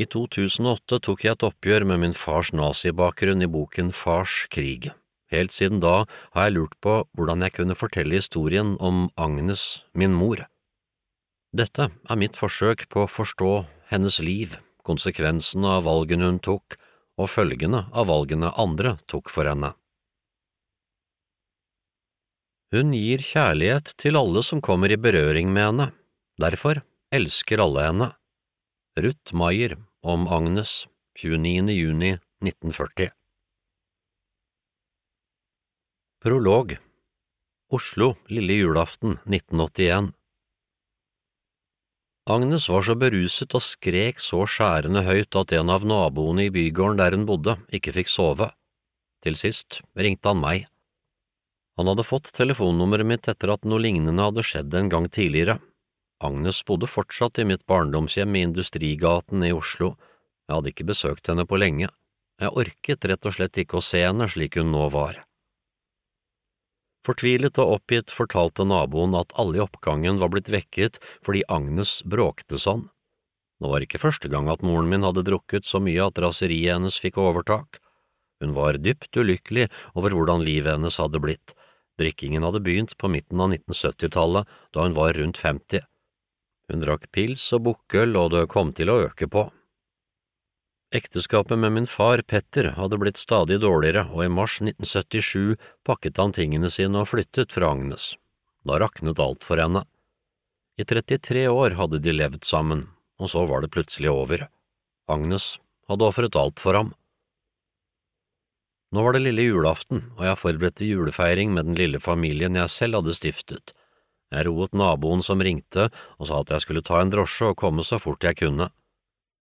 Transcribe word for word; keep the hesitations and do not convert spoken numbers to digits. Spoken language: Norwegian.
I to tusen og åtte tok jeg et oppgjør med min fars nazibakgrunn i boken Fars krig. Helt siden da har jeg lurt på hvordan jeg kunne fortelle historien om Agnes, min mor. Dette er mitt forsøk på å forstå hennes liv, konsekvensene av valgene hun tok, og følgene av valgene andre tok for henne. Hun gir kjærlighet til alle som kommer i berøring med henne, derfor elsker alle henne. Ruth Meyer om Agnes, tjueniende juni nitten førti. Prolog. Oslo, lille julaften nitten åttien. Agnes var så beruset og skrek så skjærende høyt at en av naboene i bygården der hun bodde ikke fikk sove. Til sist ringte han meg. Han hadde fått telefonnummeret mitt etter at noe lignende hadde skjedd en gang tidligere. Agnes bodde fortsatt i mitt barndomshjem i Industrigaten i Oslo. Jeg hadde ikke besøkt henne på lenge. Jeg orket rett og slett ikke å se henne slik hun nå var. Fortvilet og oppgitt fortalte naboen at alle i oppgangen var blitt vekket fordi Agnes bråkte sånn. Nå var ikke første gang at moren min hadde drukket så mye at raseriet hennes fikk overtak. Hun var dypt ulykkelig over hvordan livet hennes hadde blitt. Drikkingen hadde begynt på midten av nitten syttitallet, da hun var rundt femti. Hun drakk pils og bukkøl, og det kom til å øke på. Ekteskapet med min far, Petter, hadde blitt stadig dårligere, og i mars nitten syttisju pakket han tingene sine og flyttet fra Agnes. Da raknet alt for henne. I trettitre år hadde de levd sammen, og så var det plutselig over. Agnes hadde offret alt for ham. Nå var det lille julaften, og jeg forberedte julefeiring med den lille familien jeg selv hadde stiftet. Jeg roet naboen som ringte og sa at jeg skulle ta en drosje og komme så fort jeg kunne.